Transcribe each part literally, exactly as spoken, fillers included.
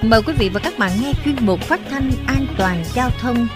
Mời quý vị và các bạn nghe chuyên mục phát thanh an toàn giao thông.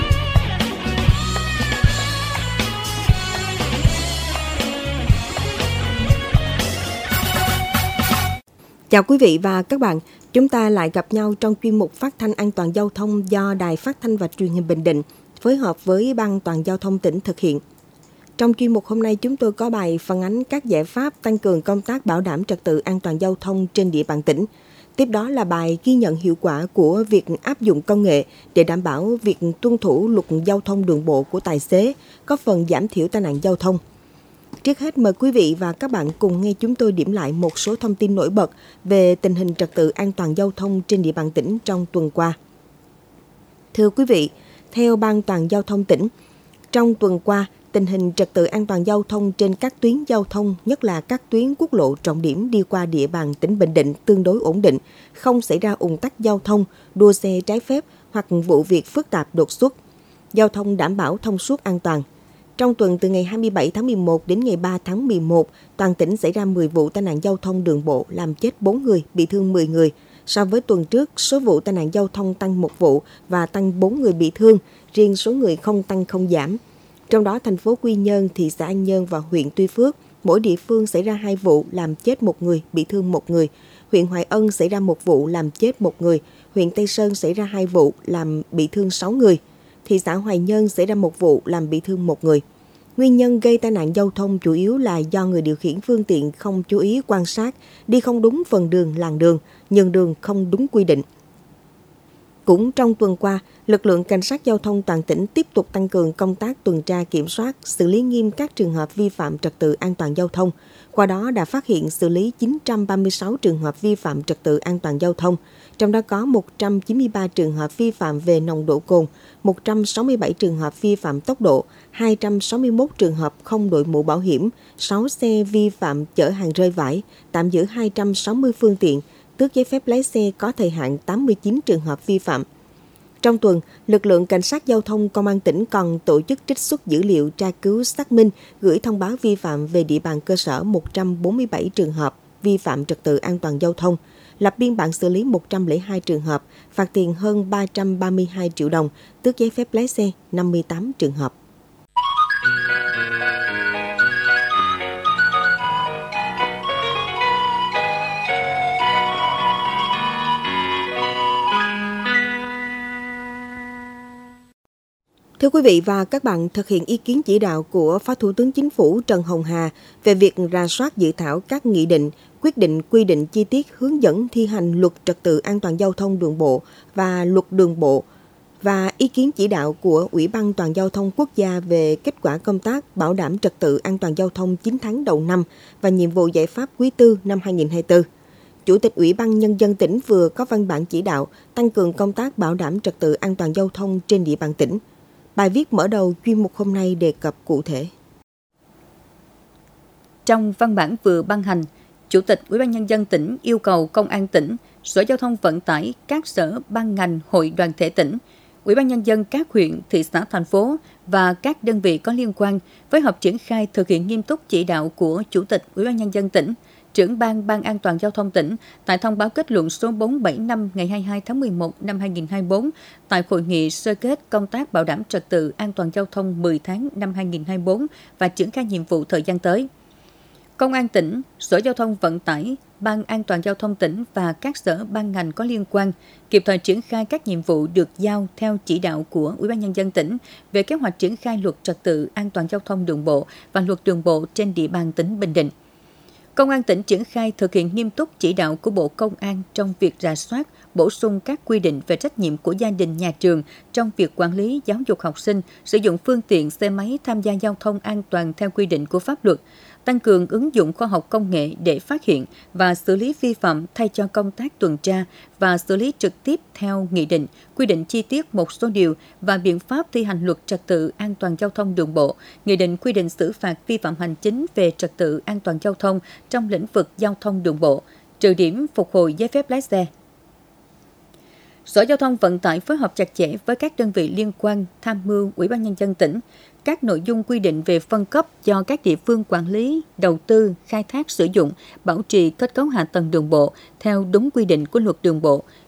Chào quý vị và các bạn, chúng ta lại gặp nhau trong chuyên mục phát thanh an toàn giao thông do Đài Phát thanh và Truyền hình Bình Định phối hợp với Ban An toàn giao thông tỉnh thực hiện. Trong chuyên mục hôm nay, chúng tôi có bài phản ánh các giải pháp tăng cường công tác bảo đảm trật tự an toàn giao thông trên địa bàn tỉnh. Tiếp đó là bài ghi nhận hiệu quả của việc áp dụng công nghệ để đảm bảo việc tuân thủ luật giao thông đường bộ của tài xế, góp phần giảm thiểu tai nạn giao thông. Trước hết, mời quý vị và các bạn cùng nghe chúng tôi điểm lại một số thông tin nổi bật về tình hình trật tự an toàn giao thông trên địa bàn tỉnh trong tuần qua. Thưa quý vị, theo Ban An toàn giao thông tỉnh, trong tuần qua, tình hình trật tự an toàn giao thông trên các tuyến giao thông, nhất là các tuyến quốc lộ trọng điểm đi qua địa bàn tỉnh Bình Định tương đối ổn định, không xảy ra ùn tắc giao thông, đua xe trái phép hoặc vụ việc phức tạp đột xuất. Giao thông đảm bảo thông suốt an toàn. Trong tuần từ ngày hai mươi bảy tháng mười một đến ngày ba tháng mười một, toàn tỉnh xảy ra mười vụ tai nạn giao thông đường bộ làm chết bốn người, bị thương mười người. So với tuần trước, số vụ tai nạn giao thông tăng một vụ và tăng bốn người bị thương, riêng số người không tăng không giảm. Trong đó, thành phố Quy Nhơn, thị xã An Nhơn và huyện Tuy Phước, mỗi địa phương xảy ra hai vụ làm chết một người, bị thương một người. Huyện Hoài Ân xảy ra một vụ làm chết một người. Huyện Tây Sơn xảy ra hai vụ làm bị thương sáu người. Thị xã Hoài Nhơn xảy ra một vụ làm bị thương một người. Nguyên nhân gây tai nạn giao thông chủ yếu là do người điều khiển phương tiện không chú ý quan sát, đi không đúng phần đường, làn đường, nhường đường không đúng quy định. Cũng trong tuần qua, lực lượng cảnh sát giao thông toàn tỉnh tiếp tục tăng cường công tác tuần tra kiểm soát, xử lý nghiêm các trường hợp vi phạm trật tự an toàn giao thông. Qua đó đã phát hiện xử lý chín trăm ba mươi sáu trường hợp vi phạm trật tự an toàn giao thông, trong đó có một trăm chín mươi ba trường hợp vi phạm về nồng độ cồn, một trăm sáu mươi bảy trường hợp vi phạm tốc độ, hai trăm sáu mươi mốt trường hợp không đội mũ bảo hiểm, sáu xe vi phạm chở hàng rơi vãi, tạm giữ hai trăm sáu mươi phương tiện, tước giấy phép lái xe có thời hạn tám mươi chín trường hợp vi phạm. Trong tuần, lực lượng cảnh sát giao thông công an tỉnh còn tổ chức trích xuất dữ liệu tra cứu xác minh, gửi thông báo vi phạm về địa bàn cơ sở một trăm bốn mươi bảy trường hợp vi phạm trật tự an toàn giao thông, lập biên bản xử lý một trăm lẻ hai trường hợp, phạt tiền hơn ba trăm ba mươi hai triệu đồng, tước giấy phép lái xe năm mươi tám trường hợp. Thưa quý vị và các bạn, thực hiện ý kiến chỉ đạo của Phó Thủ tướng Chính phủ Trần Hồng Hà về việc rà soát dự thảo các nghị định, quyết định quy định chi tiết hướng dẫn thi hành luật trật tự an toàn giao thông đường bộ và luật đường bộ và ý kiến chỉ đạo của Ủy ban An toàn giao thông quốc gia về kết quả công tác bảo đảm trật tự an toàn giao thông chín tháng đầu năm và nhiệm vụ giải pháp quý tư năm hai nghìn không trăm hai mươi tư. Chủ tịch Ủy ban Nhân dân tỉnh vừa có văn bản chỉ đạo tăng cường công tác bảo đảm trật tự an toàn giao thông trên địa bàn tỉnh. Bài viết mở đầu chuyên mục hôm nay đề cập cụ thể. Trong văn bản vừa ban hành, Chủ tịch Ủy ban Nhân dân tỉnh yêu cầu Công an tỉnh, Sở Giao thông Vận tải, các sở ban ngành, hội đoàn thể tỉnh, Ủy ban Nhân dân các huyện, thị xã, thành phố và các đơn vị có liên quan phối hợp triển khai thực hiện nghiêm túc chỉ đạo của Chủ tịch Ủy ban Nhân dân tỉnh, Trưởng ban Ban An toàn giao thông tỉnh tại thông báo kết luận số bốn trăm bảy mươi lăm ngày hai mươi hai tháng mười một năm hai nghìn không trăm hai mươi tư tại hội nghị sơ kết công tác bảo đảm trật tự an toàn giao thông mười tháng năm hai nghìn không trăm hai mươi tư và triển khai nhiệm vụ thời gian tới. Công an tỉnh, Sở Giao thông Vận tải, Ban An toàn giao thông tỉnh và các sở ban ngành có liên quan kịp thời triển khai các nhiệm vụ được giao theo chỉ đạo của Ủy ban Nhân dân tỉnh về kế hoạch triển khai luật trật tự an toàn giao thông đường bộ và luật đường bộ trên địa bàn tỉnh Bình Định. Công an tỉnh triển khai thực hiện nghiêm túc chỉ đạo của Bộ Công an trong việc rà soát, bổ sung các quy định về trách nhiệm của gia đình, nhà trường trong việc quản lý giáo dục học sinh sử dụng phương tiện xe máy tham gia giao thông an toàn theo quy định của pháp luật, tăng cường ứng dụng khoa học công nghệ để phát hiện và xử lý vi phạm thay cho công tác tuần tra và xử lý trực tiếp theo nghị định, quy định chi tiết một số điều và biện pháp thi hành luật trật tự an toàn giao thông đường bộ, nghị định quy định xử phạt vi phạm hành chính về trật tự an toàn giao thông trong lĩnh vực giao thông đường bộ, trừ điểm phục hồi giấy phép lái xe. Sở Giao thông Vận tải phối hợp chặt chẽ với các đơn vị liên quan tham mưu Ủy ban Nhân dân tỉnh các nội dung quy định về phân cấp cho các địa phương quản lý, đầu tư, khai thác sử dụng, bảo trì kết cấu hạ tầng đường bộ theo đúng quy định của luật đường bộ,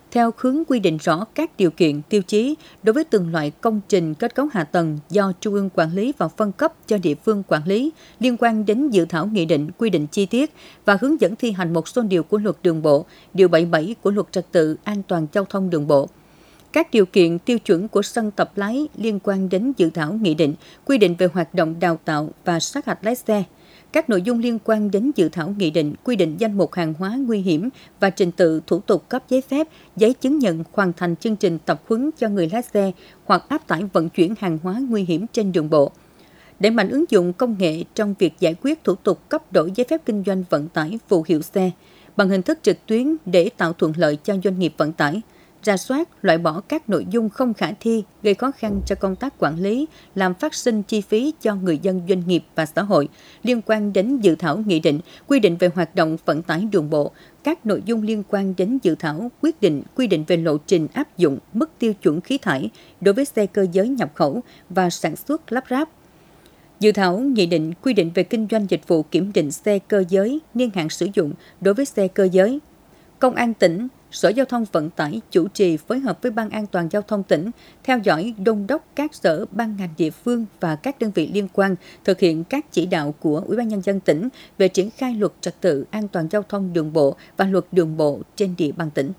theo hướng quy định rõ các điều kiện, tiêu chí đối với từng loại công trình kết cấu hạ tầng do Trung ương quản lý và phân cấp cho địa phương quản lý liên quan đến dự thảo nghị định quy định chi tiết và hướng dẫn thi hành một số điều của Luật Đường bộ, điều bảy mươi bảy của Luật Trật tự an toàn giao thông đường bộ. Các điều kiện tiêu chuẩn của sân tập lái liên quan đến dự thảo nghị định quy định về hoạt động đào tạo và sát hạch lái xe. Các nội dung liên quan đến dự thảo nghị định quy định danh mục hàng hóa nguy hiểm và trình tự thủ tục cấp giấy phép, giấy chứng nhận hoàn thành chương trình tập huấn cho người lái xe hoặc áp tải vận chuyển hàng hóa nguy hiểm trên đường bộ. Đẩy mạnh ứng dụng công nghệ trong việc giải quyết thủ tục cấp đổi giấy phép kinh doanh vận tải phù hiệu xe bằng hình thức trực tuyến để tạo thuận lợi cho doanh nghiệp vận tải. Rà soát, loại bỏ các nội dung không khả thi gây khó khăn cho công tác quản lý, làm phát sinh chi phí cho người dân, doanh nghiệp và xã hội liên quan đến dự thảo nghị định quy định về hoạt động vận tải đường bộ, các nội dung liên quan đến dự thảo quyết định quy định về lộ trình áp dụng mức tiêu chuẩn khí thải đối với xe cơ giới nhập khẩu và sản xuất lắp ráp. Dự thảo nghị định quy định về kinh doanh dịch vụ kiểm định xe cơ giới, niên hạn sử dụng đối với xe cơ giới. Công an tỉnh, Sở Giao thông Vận tải chủ trì phối hợp với Ban An toàn Giao thông tỉnh theo dõi đôn đốc các sở ban ngành địa phương và các đơn vị liên quan thực hiện các chỉ đạo của Ủy ban Nhân dân tỉnh về triển khai Luật Trật tự an toàn giao thông đường bộ và Luật Đường bộ trên địa bàn tỉnh.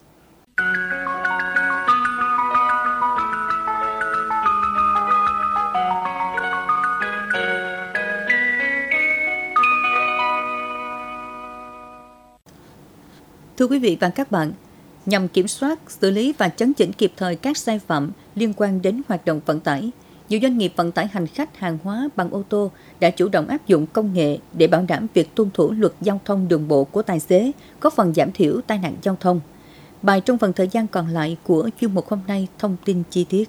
Thưa quý vị và các bạn, nhằm kiểm soát, xử lý và chấn chỉnh kịp thời các sai phạm liên quan đến hoạt động vận tải, nhiều doanh nghiệp vận tải hành khách hàng hóa bằng ô tô đã chủ động áp dụng công nghệ để bảo đảm việc tuân thủ luật giao thông đường bộ của tài xế, góp phần giảm thiểu tai nạn giao thông. Bài trong phần thời gian còn lại của chuyên mục hôm nay thông tin chi tiết.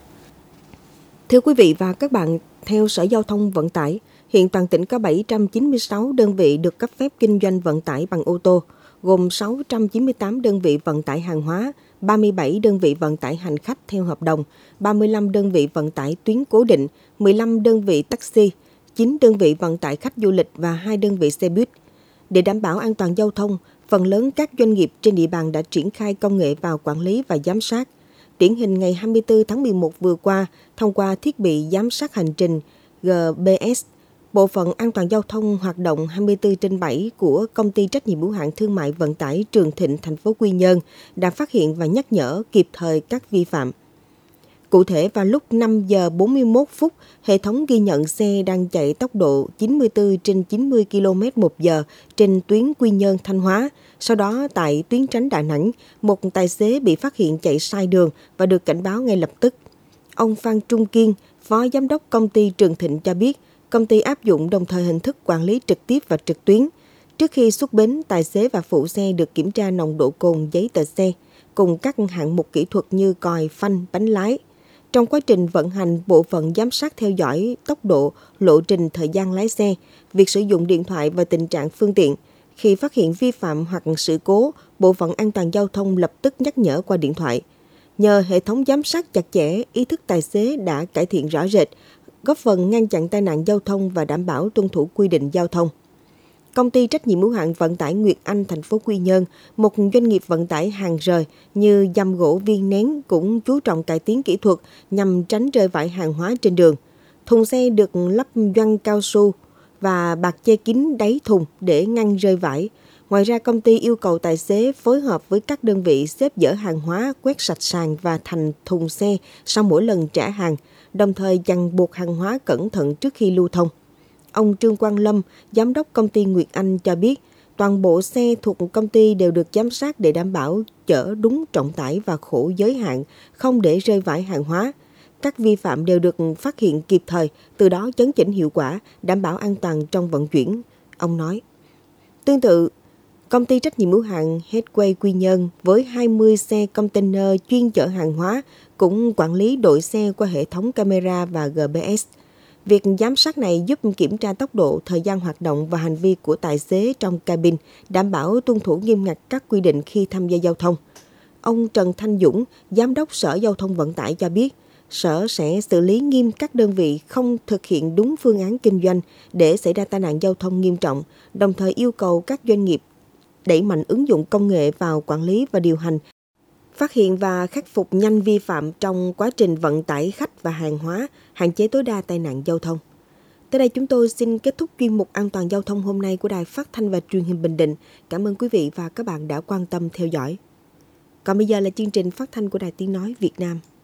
Thưa quý vị và các bạn, theo Sở Giao thông Vận tải, hiện toàn tỉnh có bảy trăm chín mươi sáu đơn vị được cấp phép kinh doanh vận tải bằng ô tô, gồm sáu trăm chín mươi tám đơn vị vận tải hàng hóa, ba mươi bảy đơn vị vận tải hành khách theo hợp đồng, ba mươi lăm đơn vị vận tải tuyến cố định, mười lăm đơn vị taxi, chín đơn vị vận tải khách du lịch và hai đơn vị xe buýt. Để đảm bảo an toàn giao thông, phần lớn các doanh nghiệp trên địa bàn đã triển khai công nghệ vào quản lý và giám sát. Điển hình ngày hai mươi tư tháng mười một vừa qua, thông qua thiết bị giám sát hành trình G P S, Bộ phận An toàn Giao thông hoạt động hai mươi tư trên bảy của Công ty Trách nhiệm hữu hạn Thương mại Vận tải Trường Thịnh, thành phố Quy Nhơn đã phát hiện và nhắc nhở kịp thời các vi phạm. Cụ thể, vào lúc năm giờ bốn mươi mốt phút, hệ thống ghi nhận xe đang chạy tốc độ chín mươi tư trên chín mươi ki lô mét một giờ trên tuyến Quy Nhơn - Thanh Hóa. Sau đó, tại tuyến tránh Đà Nẵng, một tài xế bị phát hiện chạy sai đường và được cảnh báo ngay lập tức. Ông Phan Trung Kiên, Phó Giám đốc Công ty Trường Thịnh cho biết, công ty áp dụng đồng thời hình thức quản lý trực tiếp và trực tuyến. Trước khi xuất bến, tài xế và phụ xe được kiểm tra nồng độ cồn, giấy tờ xe, cùng các hạng mục kỹ thuật như còi, phanh, bánh lái. Trong quá trình vận hành, bộ phận giám sát theo dõi tốc độ, lộ trình, thời gian lái xe, việc sử dụng điện thoại và tình trạng phương tiện. Khi phát hiện vi phạm hoặc sự cố, bộ phận an toàn giao thông lập tức nhắc nhở qua điện thoại. Nhờ hệ thống giám sát chặt chẽ, ý thức tài xế đã cải thiện rõ rệt, góp phần ngăn chặn tai nạn giao thông và đảm bảo tuân thủ quy định giao thông. Công ty Trách nhiệm hữu hạn Vận tải Nguyệt Anh, thành phố Quy Nhơn, một doanh nghiệp vận tải hàng rời như giam gỗ viên nén cũng chú trọng cải tiến kỹ thuật nhằm tránh rơi vãi hàng hóa trên đường. Thùng xe được lắp gioăng cao su và bạt che kín đáy thùng để ngăn rơi vãi. Ngoài ra, công ty yêu cầu tài xế phối hợp với các đơn vị xếp dỡ hàng hóa, quét sạch sàn và thành thùng xe sau mỗi lần trả hàng, đồng thời dàn buộc hàng hóa cẩn thận trước khi lưu thông. Ông Trương Quang Lâm, Giám đốc Công ty Nguyệt Anh cho biết, toàn bộ xe thuộc công ty đều được giám sát để đảm bảo chở đúng trọng tải và khổ giới hạn, không để rơi vãi hàng hóa. Các vi phạm đều được phát hiện kịp thời, từ đó chấn chỉnh hiệu quả, đảm bảo an toàn trong vận chuyển, ông nói. Tương tự, Công ty Trách nhiệm hữu hạn Headway Quy Nhơn với hai mươi xe container chuyên chở hàng hóa cũng quản lý đội xe qua hệ thống camera và G P S. Việc giám sát này giúp kiểm tra tốc độ, thời gian hoạt động và hành vi của tài xế trong cabin, đảm bảo tuân thủ nghiêm ngặt các quy định khi tham gia giao thông. Ông Trần Thanh Dũng, Giám đốc Sở Giao thông Vận tải cho biết, Sở sẽ xử lý nghiêm các đơn vị không thực hiện đúng phương án kinh doanh để xảy ra tai nạn giao thông nghiêm trọng, đồng thời yêu cầu các doanh nghiệp đẩy mạnh ứng dụng công nghệ vào quản lý và điều hành, phát hiện và khắc phục nhanh vi phạm trong quá trình vận tải khách và hàng hóa, hạn chế tối đa tai nạn giao thông. Tới đây chúng tôi xin kết thúc chuyên mục An toàn giao thông hôm nay của Đài Phát thanh và Truyền hình Bình Định. Cảm ơn quý vị và các bạn đã quan tâm theo dõi. Còn bây giờ là chương trình phát thanh của Đài Tiếng nói Việt Nam.